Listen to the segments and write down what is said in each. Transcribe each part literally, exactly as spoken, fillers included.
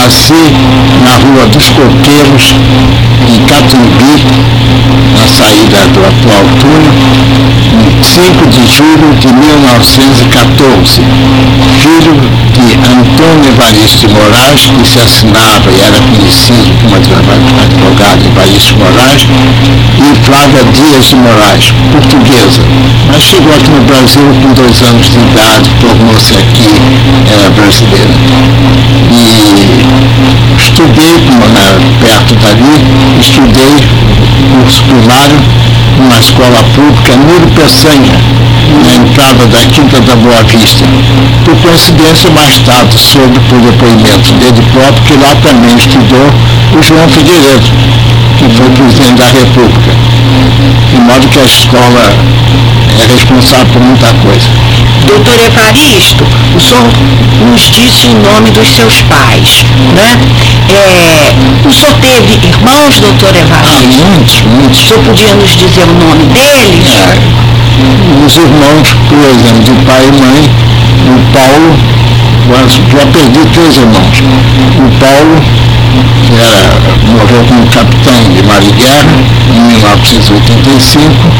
nasci na Rua dos Coqueiros, em Catumbi, na saída do atual túnel, em cinco de julho de mil novecentos e quatorze, filho de Antônio Evaristo de Moraes, que se assinava e era conhecido como advogado Evaristo de Moraes, e Flávia Dias de Moraes, portuguesa, mas chegou aqui no Brasil com dois anos de idade, tornou-se aqui é, brasileira. E estudei, como na, perto dali, estudei curso primário numa escola pública, Nilo Peçanha, na entrada da Quinta da Boa Vista. Por coincidência, mais tarde soube por depoimento dele próprio que lá também estudou o João Figueiredo, que foi presidente da República. De modo que a escola é responsável por muita coisa. Doutor Evaristo, o senhor nos disse o nome dos seus pais, né? É, o senhor teve irmãos, doutor Evaristo? Ah, muitos, muitos. O senhor podia nos dizer o nome deles? É, os irmãos, por exemplo, de pai e mãe, o Paulo, já perdi três irmãos. O Paulo, que era, morreu como capitão de mar e guerra, em mil novecentos e oitenta e cinco.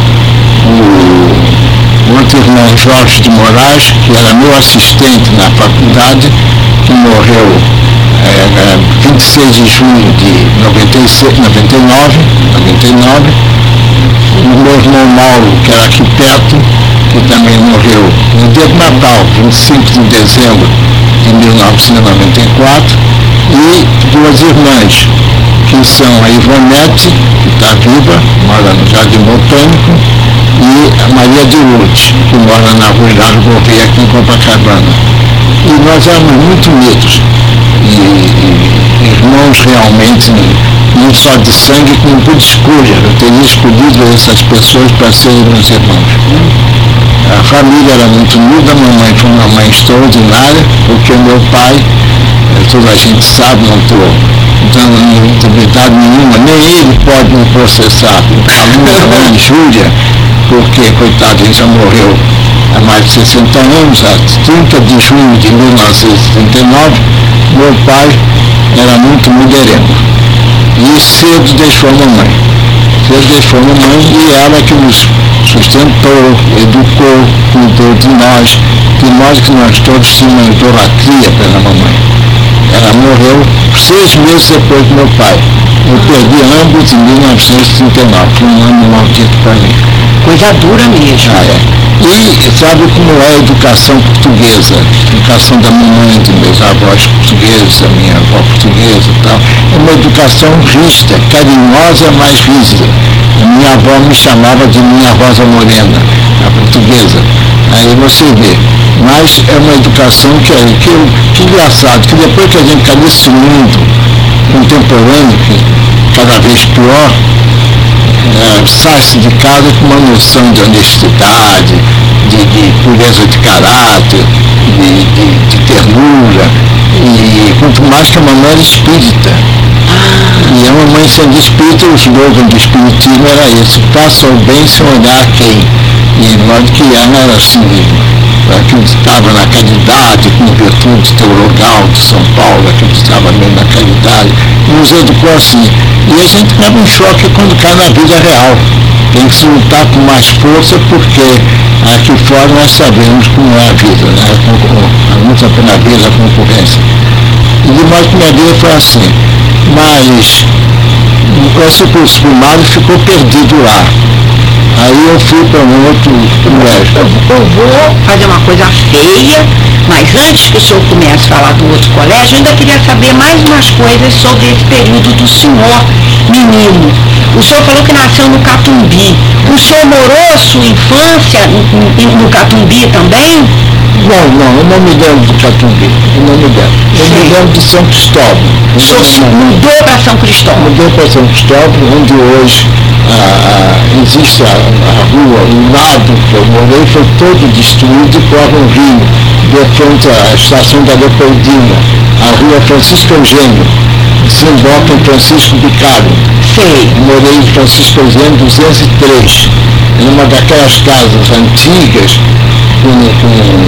O outro irmão, Jorge de Moraes, que era meu assistente na faculdade, que morreu é, vinte e seis de junho de noventa e seis, noventa e nove, noventa e nove. O meu irmão Mauro, que era arquiteto, que também morreu no dia de Natal, vinte e cinco de dezembro de mil novecentos e noventa e quatro. E duas irmãs, que são a Ivonete, que está viva, mora no Jardim Botânico, e a Maria de Lourdes, que mora na Rua Hilário Gouveia, aqui em Copacabana. E nós éramos muito unidos, e, e irmãos realmente, não só de sangue, como por escolha. Eu teria escolhido essas pessoas para serem meus irmãos. A família era muito unida, a mamãe foi uma mãe extraordinária, porque meu pai, toda a gente sabe, não estou dando intimidade nenhuma, nem ele pode me processar, a mãe Júlia, porque, coitado, ele já morreu há mais de sessenta anos, a trinta de junho de mil novecentos e trinta e nove, meu pai era muito mulherengo. E cedo deixou a mamãe. Cedo deixou a mamãe e ela que nos sustentou, educou, cuidou de nós, de nós que nós todos tínhamos idolatria pela mamãe. Ela morreu seis meses depois do meu pai. Eu perdi ambos em mil novecentos e trinta e nove, foi um ano maldito para mim. Coisa dura mesmo. Ah, é. E sabe como é a educação portuguesa? A educação da mamãe, de meus avós portugueses, da minha avó portuguesa e tal. É uma educação rígida, carinhosa, mas rígida. A minha avó me chamava de minha Rosa Morena, a portuguesa. Aí você vê. Mas é uma educação que é que, que engraçado, que depois que a gente está nesse mundo contemporâneo, que cada vez pior, é, sai-se de casa com uma noção de honestidade, de, de pureza de caráter, de, de, de ternura, e quanto mais que a mamãe era espírita. E a mamãe sendo espírita, o slogan do espiritismo era esse: faça o bem sem olhar quem. E de modo que ela era assim, acreditava na caridade, com virtude teologal de São Paulo, acreditava mesmo na caridade, nos educou assim. E a gente leva um choque quando cai na vida real. Tem que se lutar com mais força, porque aqui fora nós sabemos como é a vida, né? A luta pela vida, a concorrência. E de modo que minha vida foi assim. Mas esse curso primário ficou perdido lá. Aí eu fui para um outro colégio. Eu, eu vou fazer uma coisa feia, mas antes que o senhor comece a falar do outro colégio, eu ainda queria saber mais umas coisas sobre esse período do senhor menino. O senhor falou que nasceu no Catumbi. O senhor morou a sua infância no, no Catumbi também? Não, não, eu não me lembro do Catumbi. Eu não me lembro. Eu Sim. me lembro de São Cristóvão. O senhor mudou para São Cristóvão? Mudou para São Cristóvão, onde hoje ah, existe a, a rua, o lado que eu morei foi todo destruído e corre um rio, de frente à estação da Leopoldina, a rua Francisco Eugênio, desemboca em Francisco Bicalho. Sei. Morei em Francisco Eugênio duzentos e três, numa daquelas casas antigas, com, com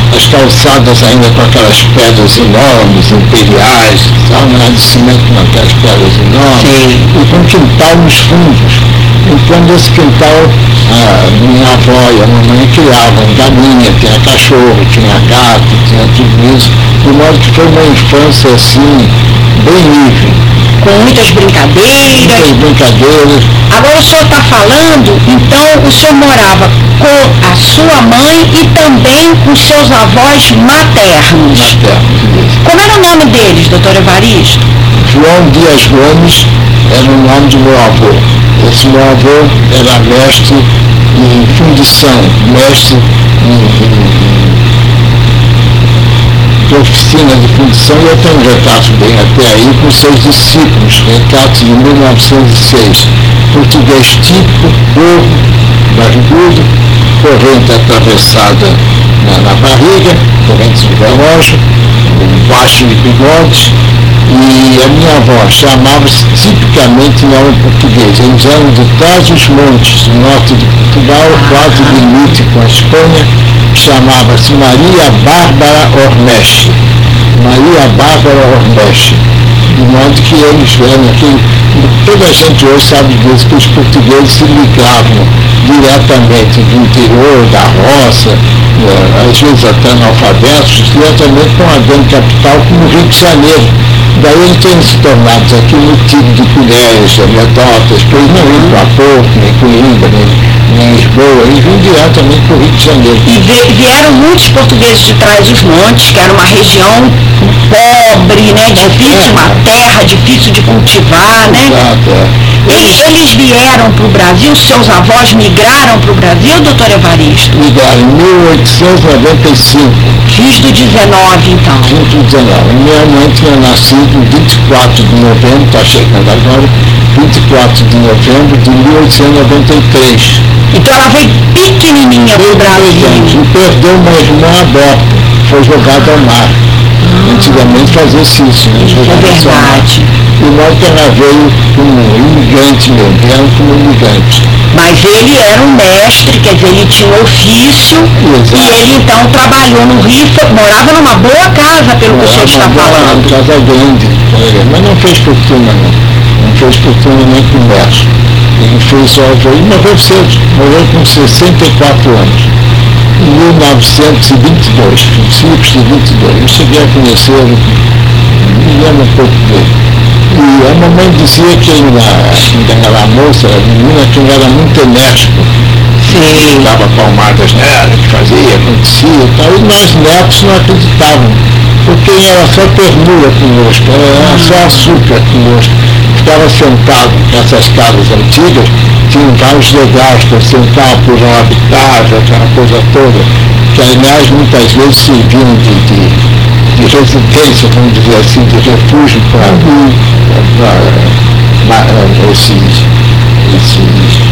as calçadas ainda com aquelas pedras enormes, imperiais, tal, não era de cimento, não, aquelas pedras enormes, Sim. e com quintal nos fundos. Então, nesse quintal, a minha avó e a mamãe criavam galinha, tinha cachorro, tinha gato, tinha tudo isso, de modo que foi uma infância, assim, bem livre. Com muitas brincadeiras. Muitas brincadeiras. Agora o senhor está falando, então o senhor morava com a sua mãe e também com seus avós maternos. Maternos. Como era o nome deles, doutor Evaristo? João Dias Gomes era o nome do meu avô. Esse meu avô era mestre em fundição, mestre em, em de oficina de fundição, e eu tenho um retrato bem até aí com seus discípulos, retrato de mil novecentos e seis, português típico, gordo, barrigudo, corrente atravessada na, na barriga, corrente de relógio, um baixo de bigodes, e a minha avó chamava-se tipicamente em nome português, eles eram de Trás-os-Montes, no norte de Portugal, quase limite com a Espanha, chamava-se Maria Bárbara Ormeche, Maria Bárbara Ormeche, de modo que eles vieram aqui, toda a gente hoje sabe disso, que os portugueses se ligavam diretamente do interior, da roça, às vezes até analfabetos, diretamente com a grande capital como o Rio de Janeiro. Daí eles têm se tornado aqui no tipo de colheres, anedotas, que eles não iam para Porto, nem Coimbra, nem, nem Lisboa, eles vinham diretamente para o Rio de Janeiro. E vieram muitos portugueses de Trás-os-Montes, que era uma região pobre, né, difícil, uma terra difícil de cultivar, né? Exato, é. Eles, eles vieram para o Brasil, seus avós migraram para o Brasil, doutor Evaristo? Migraram em mil oitocentos e noventa e cinco. Fiz do dezenove, então. Fiz do dezenove. Minha mãe tinha nascido em vinte e quatro de novembro, está chegando agora, vinte e quatro de novembro de mil oitocentos e noventa e três. Então ela veio pequenininha para o Brasil. E perdeu uma irmã aborta, foi jogada ao mar. Antigamente fazia-se isso, né? É verdade. De modo que ela veio como imigrante mesmo, vieram como imigrante. Mas ele era um mestre, quer dizer, ele tinha um ofício. Exato. E ele então trabalhou no Rio, morava numa boa casa, pelo que o senhor está falando. Uma casa grande, mas não fez fortuna não, não fez fortuna nem comércio. Ele fez só, ele morreu cedo, morreu com sessenta e quatro anos. Em mil novecentos e vinte e dois, princípios de vinte e dois, eu cheguei a conhecê-lo, me lembro um pouco dele. E a mamãe dizia que ainda, ainda era moça, a menina, que ele era muito enérgico. Sim. Dava palmadas nela, que fazia, acontecia e tal, e nós netos não acreditavam, porque era só ternura conosco, era só açúcar conosco. Ficava sentado nessas casas antigas, tinham vários legais para sentar por um habitável, aquela coisa toda, que aliás muitas vezes serviam de, de, de residência, vamos dizer assim, de refúgio para esses, esses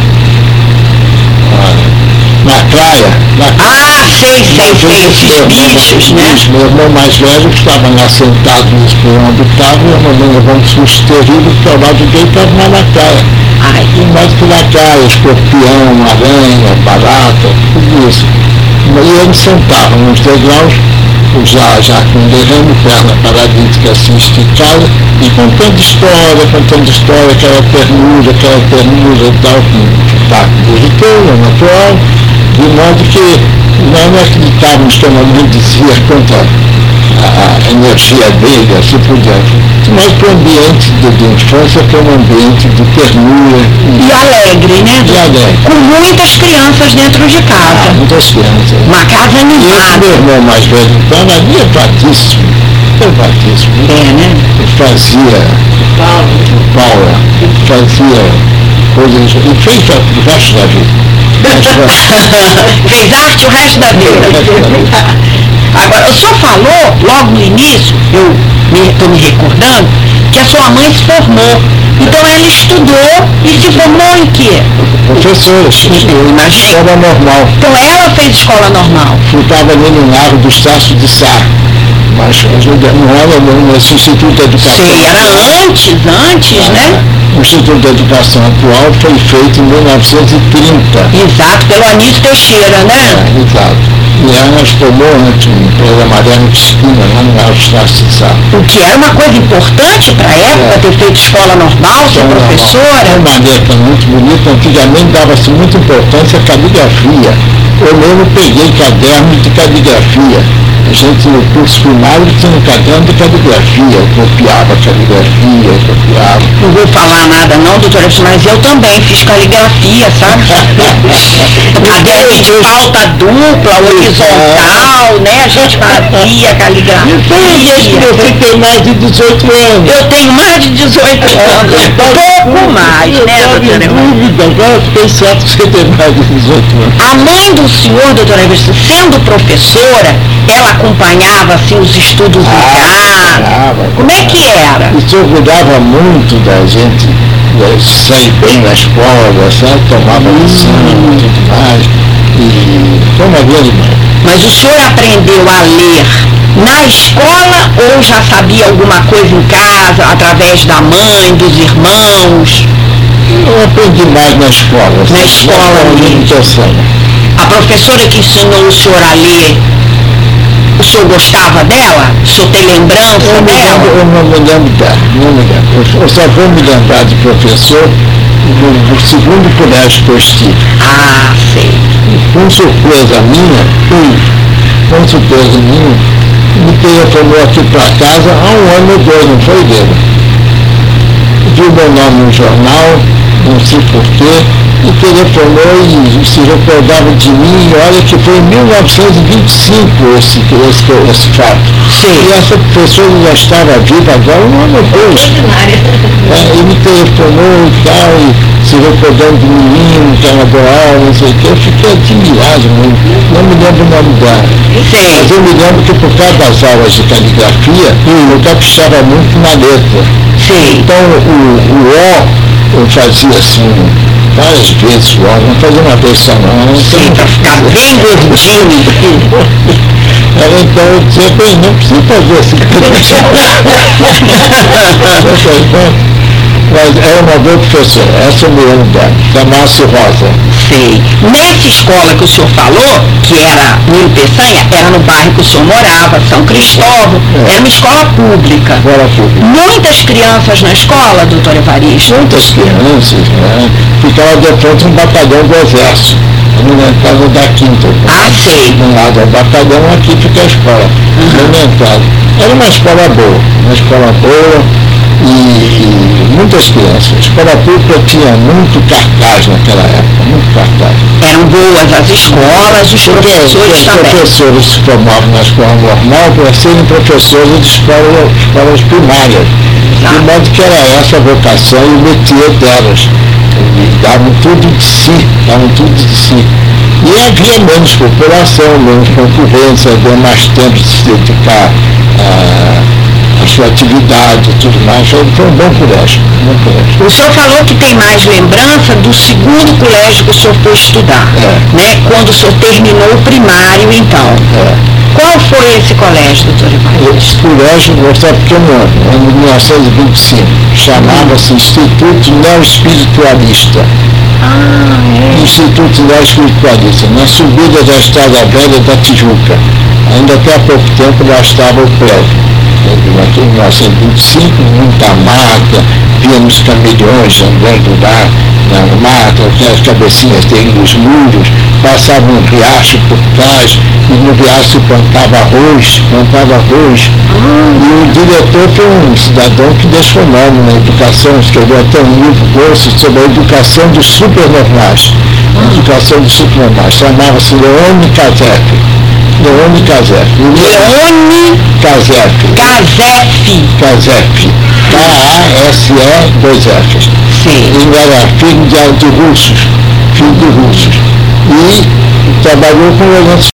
na praia, na praia. Ah, sei, sei, sei, esses bichos, né? Meu irmão mais velho estava lá sentado nesse porão habitável, e a mamãe levou um susto terrível, porque ao lado dele estava uma lacraia. Ai. E mais que lacraia, escorpião, aranha, barata, tudo isso. E eles sentavam nos degraus, já, já com derrame, perna paralítica assim esticada, e contando história, contando história, aquela ternura, aquela ternura e tal, com sotaque musical, natural, de modo que nós não acreditávamos que a mamãe dizia contra a, a energia dele, assim por diante. Mas para o ambiente de, de infância, foi um ambiente de ternura. E, e alegre, né? E alegre. Com muitas crianças dentro de casa. Ah, muitas crianças. Uma casa animada. E meu irmão mais velho, então, era elevadíssimo, elevadíssimo. É, né? Fazia, o Paulo, fazia coisas, e fez o resto da vida. Fez arte o resto da vida. Agora, o senhor falou, logo no início, eu estou me, me recordando, que a sua mãe se formou. Então ela estudou e se formou em quê? Professora, eu imagino. Escola normal. Então ela fez escola normal. Eu estava ali no Largo do Estácio de Sá. Mas não era no Instituto de Educação. Sim, era antes, antes, ah, né? O Instituto de Educação atual foi feito em mil novecentos e trinta. Exato, pelo Anísio Teixeira, né? É, exato. E ela nos tomou, né, tinha uma empresa Mariana Cristina, lá no Alto Estácio de Sá. O que era uma coisa importante para a época, é. ter feito escola normal, ser professora. Uma maneira muito bonita, antigamente dava-se muita importância à caligrafia. Eu mesmo peguei caderno de caligrafia. A gente no curso primário tinha um caderno de caligrafia, eu copiava caligrafia, eu copiava. Não vou falar nada não, doutora, mas eu também fiz caligrafia, sabe? Caderno de pauta dupla, horizontal, né? A gente fazia caligrafia. Então, você tem mais de dezoito anos. Eu tenho mais de dezoito anos, pouco mais, né, doutora? Dúvida, agora fiquei certo que você tem mais de dezoito anos. A mãe do senhor, doutora Everson, sendo professora, ela acompanhava assim os estudos ah, em casa? Como é que era? Isso orgulhava muito da gente de sair bem na escola, sabe? Tomava lição hum. e tudo mais. E foi uma grande mãe. Mas o senhor aprendeu a ler na escola ou já sabia alguma coisa em casa, através da mãe, dos irmãos? Eu aprendi mais na escola. Na escola mesmo. A professora que ensinou o senhor a ler, o senhor gostava dela? O senhor tem lembrança eu dela? Lembro, eu não me lembro dela, não me lembro. Eu só vou me lembrar de professor do, do segundo colégio que eu estive. Ah, sei. Com surpresa minha, hum, com surpresa minha, me telefonou aqui para casa há um ano ou dois, não foi dele. Viu meu nome no jornal, não sei porquê, e telefonou e se recordava de mim, e olha que foi em mil novecentos e vinte e cinco esse, esse, esse fato. Sim. E essa pessoa já estava viva agora, um ano depois. É, e me telefonou e tal, e se recordando do menino que ela adorava, não sei o que, eu fiquei admirado, não me lembro o nome dela. Sim. Mas eu me lembro que por causa das aulas de caligrafia, hum. eu caprichava muito na letra. Sim. Então o, o O, eu fazia assim, várias vezes o O, não fazia uma vez só não. Sim, para ficar bem gordinho. Ela então eu dizia, bem, não precisa fazer assim. Mas era uma boa professora, essa eu me lembro dela, da Márcia Rosa. Sei. Nessa escola que o senhor falou, que era Nilo Peçanha, era no bairro que o senhor morava, São Cristóvão, é. Era uma escola pública. Escola pública. Muitas crianças na escola, doutor Evaristo? Muitas crianças, né? Ficava de frente um batalhão do exército, na casa da Quinta. Ah, sei. Do lado do batalhão, aqui fica a escola, uhum. Era uma escola boa, uma escola boa, E, e muitas crianças. A escola pública tinha muito cartaz naquela época, muito cartaz. Eram boas as escolas, os professores Os também. Os professores se formavam na escola normal para serem professores de escola, escolas primárias. Tá. De modo que era essa a vocação e o métier delas. E davam tudo de si, davam tudo de si. E havia menos população, menos concorrência, havia mais tempo de se dedicar a a sua atividade e tudo mais. Foi um bom colégio, um bom colégio. O senhor falou que tem mais lembrança do segundo colégio que o senhor foi estudar, é. né? Quando o senhor terminou o primário, então. É. Qual foi esse colégio, doutor Evaristo? Esse colégio, eu estava pequeno, em mil novecentos e vinte e cinco, chamava-se Instituto Neoespiritualista. Ah, é. Instituto Neoespiritualista, na subida da Estrada Velha da Tijuca. Ainda até há pouco tempo lá estava o prédio. Em mil novecentos e vinte e cinco, muita mata, víamos caminhões andando lá na mata, aquelas cabecinhas dentro dos muros, passava um riacho por trás, e no riacho se plantava arroz, plantava arroz. E o diretor foi um cidadão que deixou nome na educação, escreveu até um livro grosso sobre a educação dos supernormais. A educação dos supernormais, chamava-se Leone Casef. Leone Casef. Leone Casef. Casef. Casef. K A S E dois Fs. Sim. Ele era filho de, de russos, filho de russos. E trabalhou com o